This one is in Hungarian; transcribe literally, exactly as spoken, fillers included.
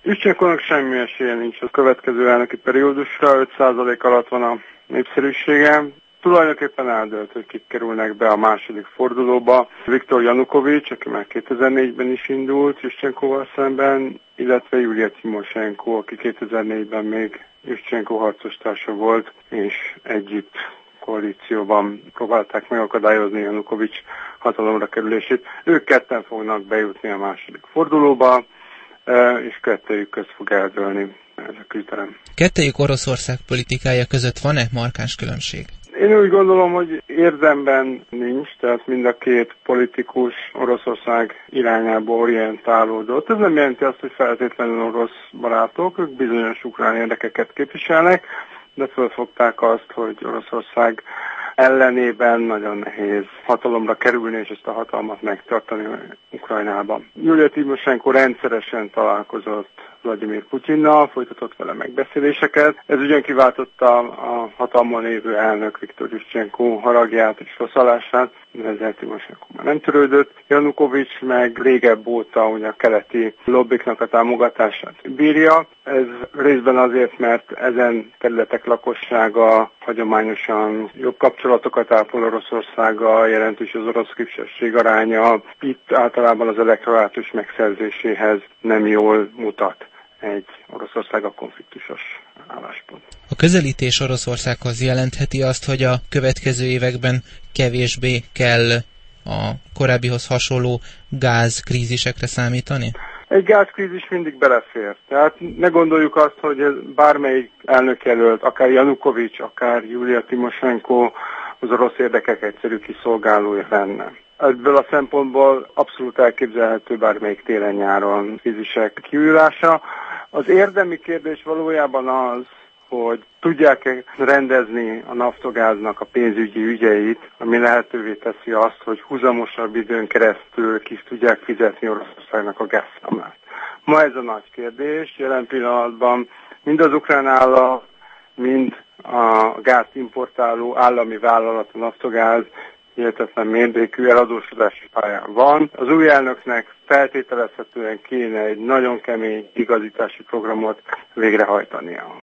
Juszcsenkónak semmi esélye nincs a következő elnöki periódusra, öt százalék alatt van a népszerűsége. Tulajdonképpen eldőlt, hogy kik kerülnek be a második fordulóba. Viktor Janukovics, aki már kétezer-négyben is indult Juszcsenkóval szemben, illetve Julia Timosenko, aki kétezer-négyben még Juszcsenko harcostársa volt, és együtt koalícióban próbálták megakadályozni Janukovics hatalomra kerülését. Ők ketten fognak bejutni a második fordulóba, és kettőjük közt fog eldőlni ez a küzdelem. Kettőjük Oroszország politikája között van-e markáns különbség? Én úgy gondolom, hogy érdemben nincs, tehát mind a két politikus Oroszország irányába orientálódott. Ez nem jelenti azt, hogy feltétlenül orosz barátok, ők bizonyos ukrán érdekeket képviselnek, de fölfogták azt, hogy Oroszország ellenében nagyon nehéz hatalomra kerülni, és ezt a hatalmat megtartani Ukrajnában. Julia Timosenko rendszeresen találkozott Vladimir Putyinnal, folytatott vele megbeszéléseket. Ez ugyan kiváltotta a hatalmon lévő elnök Viktor Juszcsenko haragját és rosszalását, de ezzel Timosenko már nem törődött. Janukovics meg régebb óta ugye a keleti lobbiknak a támogatását bírja. Ez részben azért, mert ezen területek lakossága hagyományosan jobb kapcsolatokat ápol Oroszországgal, jelentős az orosz kisebbség aránya. Itt általában az elektorátus megszerzéséhez nem jól mutat egy Oroszországgal konfliktusos álláspont. A közelítés Oroszországhoz jelentheti azt, hogy a következő években kevésbé kell a korábbihoz hasonló gázkrízisekre számítani? Egy gázkrízis mindig belefér. Tehát ne gondoljuk azt, hogy ez bármelyik elnökjelölt, akár Janukovics, akár Julia Timosenko az orosz érdekek egyszerű kiszolgálója lenne. Ebből a szempontból abszolút elképzelhető bármelyik télen-nyáron krízisek kiülása. Az érdemi kérdés valójában az, hogy tudják-e rendezni a Naftogáznak a pénzügyi ügyeit, ami lehetővé teszi azt, hogy húzamosabb időn keresztül ki tudják fizetni Oroszországnak a gázszámlát. Ma ez a nagy kérdés. Jelen pillanatban mind az ukrán állam, mind a gázt importáló állami vállalat, a Naftogáz hihetetlen mértékű eladósodási pályán van. Az új elnöknek feltételezhetően kéne egy nagyon kemény igazítási programot végrehajtania.